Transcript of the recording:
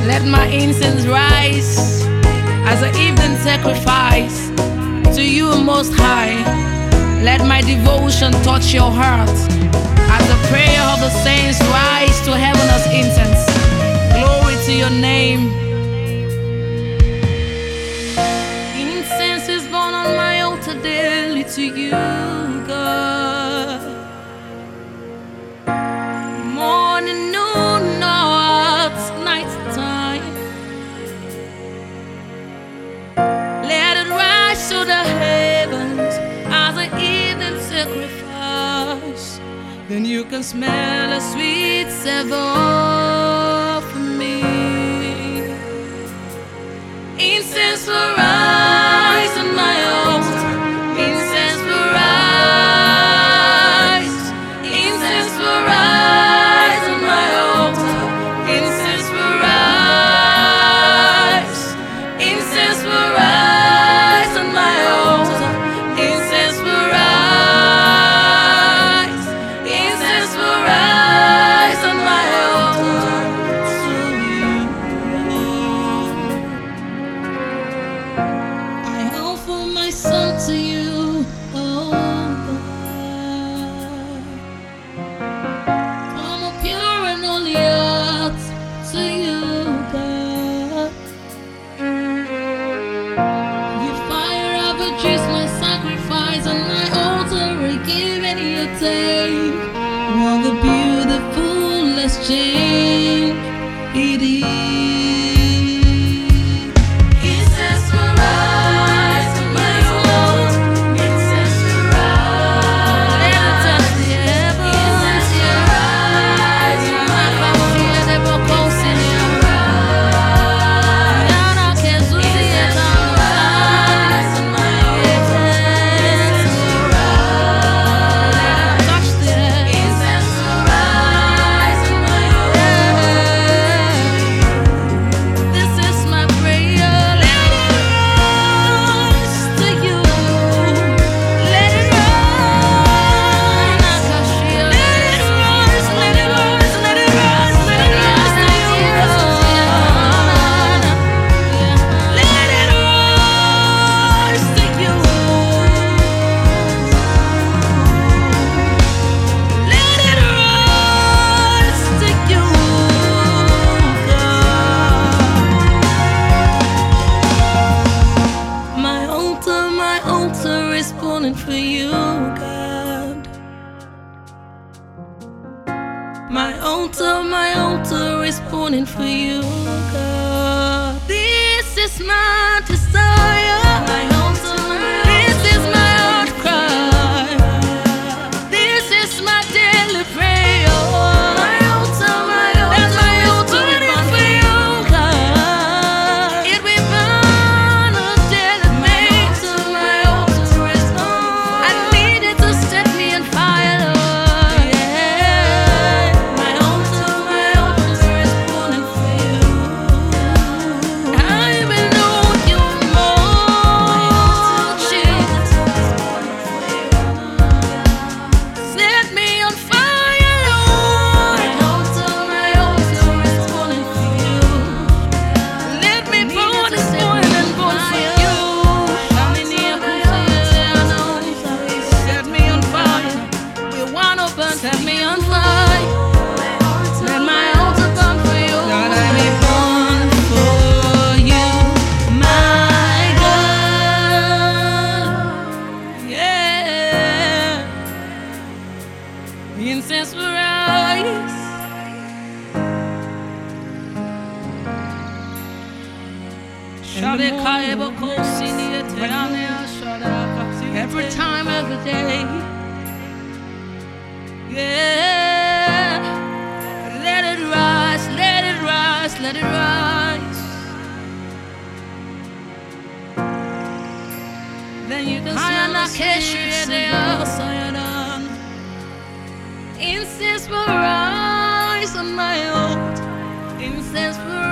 Let my incense rise as an evening sacrifice to you, Most High. Let my devotion touch your heart as the prayer of the saints rise to heaven as incense. Glory to your name. Incense is born on my altar daily to you, God. Morning, noon, night time. Let it rise to the heavens as an evening sacrifice. Then you can smell a sweet savor from me. Incense will rise on my altar. Incense will rise. Incense will rise on my altar. Incense will rise. Incense will rise on my altar. Incense will rise. Incense will rise on my altar to you. I offer my son to you, oh God. From a pure and holy heart to you, God. Your fire of a juice, my sacrifice on my altar, I give and you take. What a beautiful exchange it is. Incense will rise on my altar. Incense will rise. Let it touch the heavens. Incense will rise on my altar. Incense will rise on my altar. Incense will rise. Touch the heavens. Incense will rise on my altar. This is my prayer. Let it rise to you. Let it rise. Let it rise. Let it rise. Let it rise. Let it rise to you. Let it rise to you. Let it rise to you, God. My altar is burning for you, God. My altar is burning for you, God. This is my desire. My altar, this is my heart cry. This is my daily prayer. My altar, that's my altar is for you, God. It will burn a daily prayer. My altar is on. I need it to set me on fire, Lord. Yeah. My altar is burning for you. I will know you more, Jesus. Set me on fire, Lord. My altar is burning for you. Let me burn and burn and burn for you. Set me on fire. We wanna burn. Set me on fire. Let my altar burn for you. God, let me burn for you, my God. Yeah. The incense will rise. Every time, every day. Yeah. Let it rise, let it rise, let it rise. Then you can smell the sweet savor. Incense will rise on my altar. Incense will